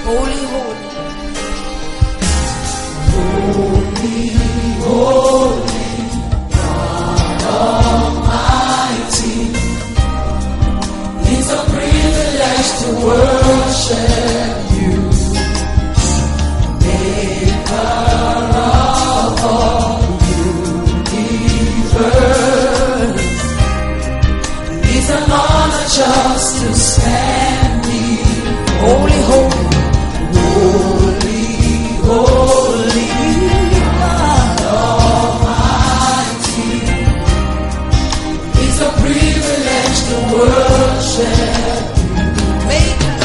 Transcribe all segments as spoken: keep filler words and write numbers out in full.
Holy, holy. Holy, holy, God Almighty. It's a privilege to worship you, Maker of all universe. It's an honor just to stand here. Holy, holy. Holy, holy, God Almighty. It's a privilege to worship Maker,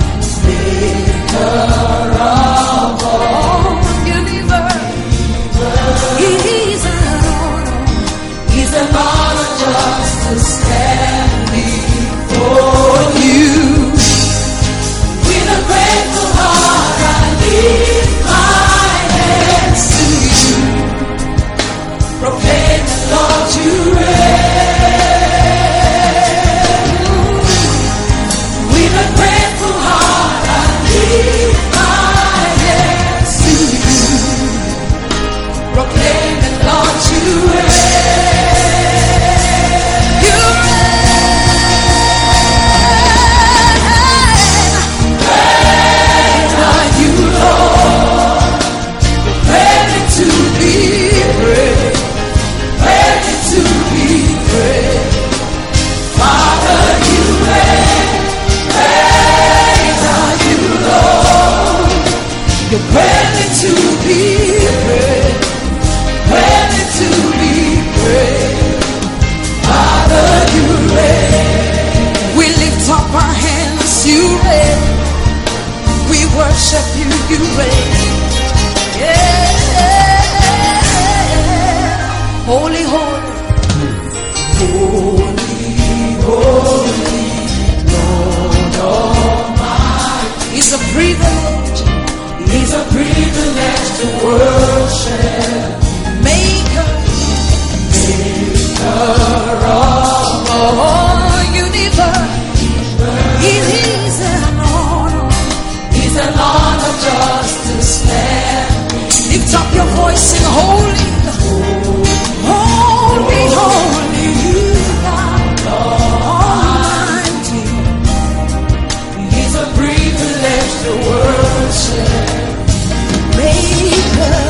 Maker of all universe. It is an honor. It's an honor just to stand before you. With a grateful heart I lift my hands to you, proclaim the Lord you reign. With a grateful heart I lift my hands to you, proclaim the Lord you reign. You Great are you, Lord, ready to be praised, ready to be praised. Father, you reign. Great are you, Lord, you're ready to be praised, ready to be praised. Father, you reign. We lift up our hands, you reign. We worship you, you reign. Yeah. Holy, holy. Holy, holy, Lord Almighty. It's a privilege. It's a privilege to worship Maker, Maker of all universe. It is an honor. It's an honor just to stand. Lift up your voice and holy, holy, holy, God Almighty. It's a privilege to worship Maker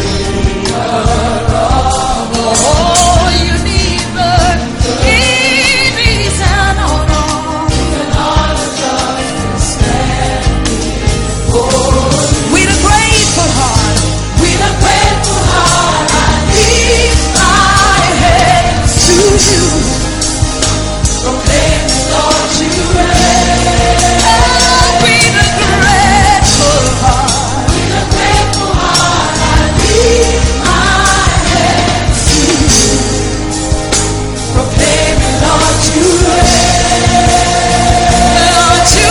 of all universe. It is an honor. an honor just to stand. With a grateful heart, With a grateful heart I lift my hands to you. proclaim the Lord you reign. With a grateful heart, With a grateful heart I lift my hands to you, proclaim the Lord you reign. Lord, you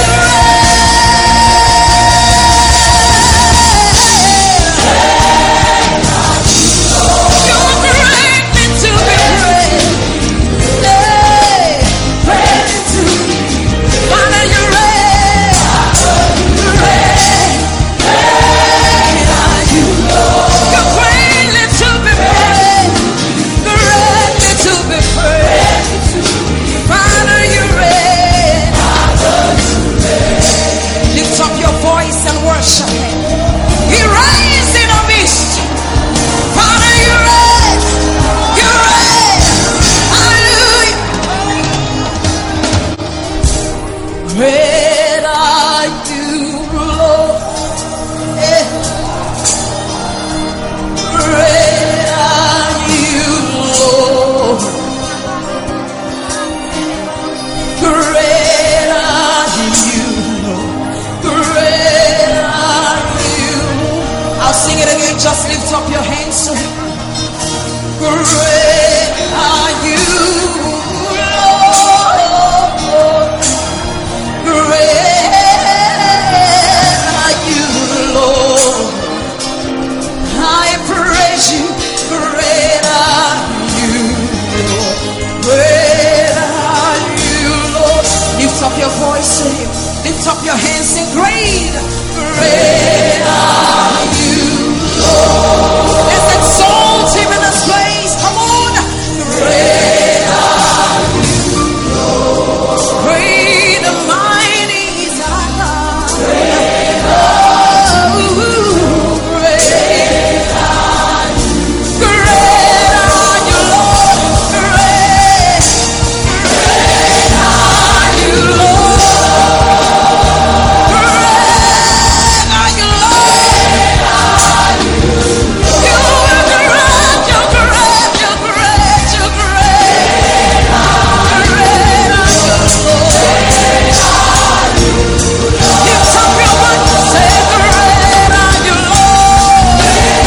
You're greatly to be praised. Hey, Ready to Father, you reign. You reign. great are you, Lord. You're greatly to be praised. Greatly to be praised. Father, you reign. Lift up your voice and worship Him. He reigns in our midst. Father, you reign. You reign. Hallelujah. Great are you, Lord. Eh. Great are you, Lord. Great are you, Lord. Great are you. I'll sing it again. Just lift up your hands to Him. Great are you, Lord. Great are you, Lord. I praise you. Great are you, Lord. Great are you, Lord. Lift up your voice, say, lift up your hands, say, great, great. Let's exalt him in this place. Come on. Great and mighty is our God. Oh, great. Great are you, Lord. Great. Great are you, Lord. Great are you, Lord. You are great, you're great, you're great, you're great. Great are you, Lord. Lift up your voice and say, great are you, Lord.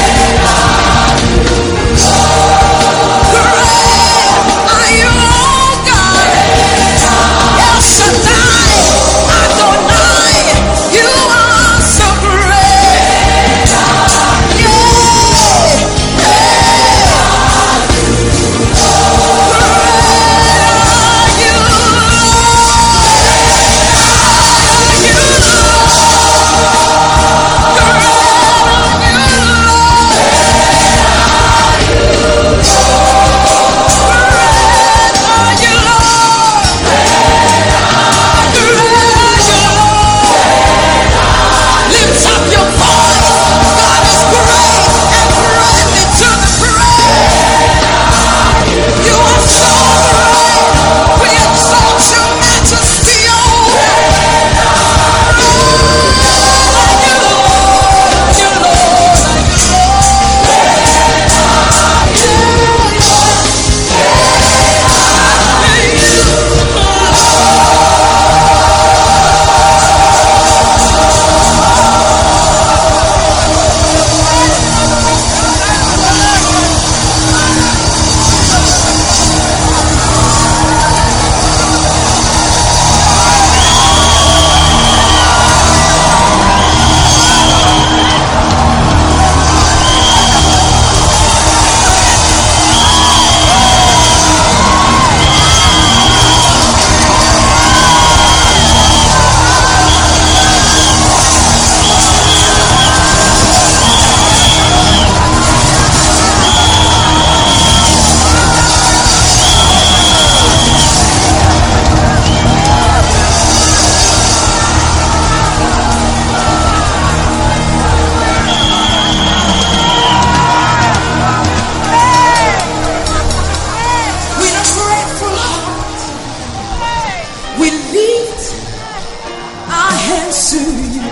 Great are you, Lord God. El Shaddai, Adonai, you are so great. Yeah, yeah. Lift up your voice. God is great and greatly to be praised. You are so great. We exalt your majesty, oh you, Lord, with a grateful heart, we lift our hands to you,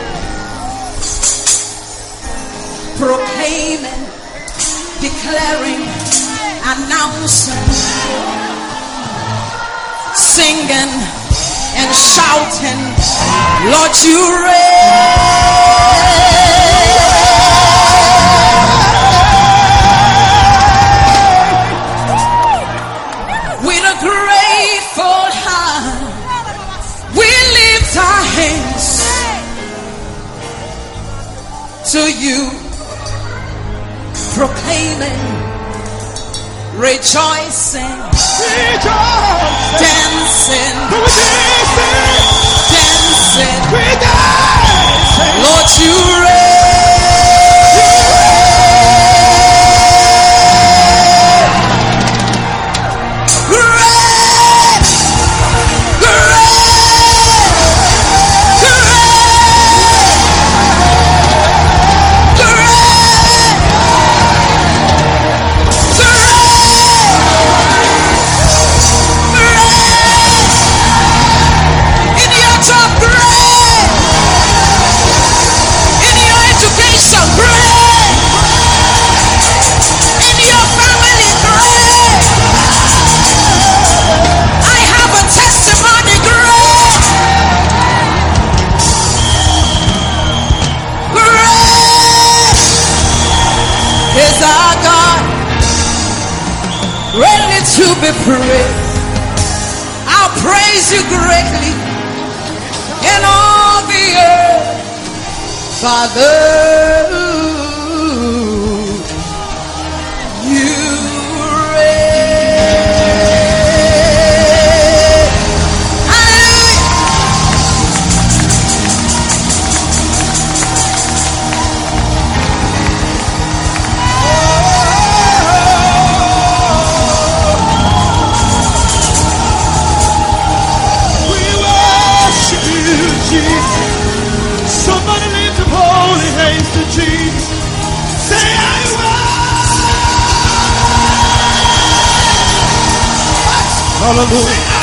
proclaiming, declaring, announcing, singing and shouting, Lord, you reign. With a grateful heart, we lift our hands to you, proclaiming, rejoicing, dancing, dancing, Lord, you reign. Great, great, great, great. In your job, great. In your education, great. In your family, great. I have a testimony, great. Great is our God, ready to be praised. I'll praise you greatly in all the earth, Father. You reign. Hallelujah. Hallelujah.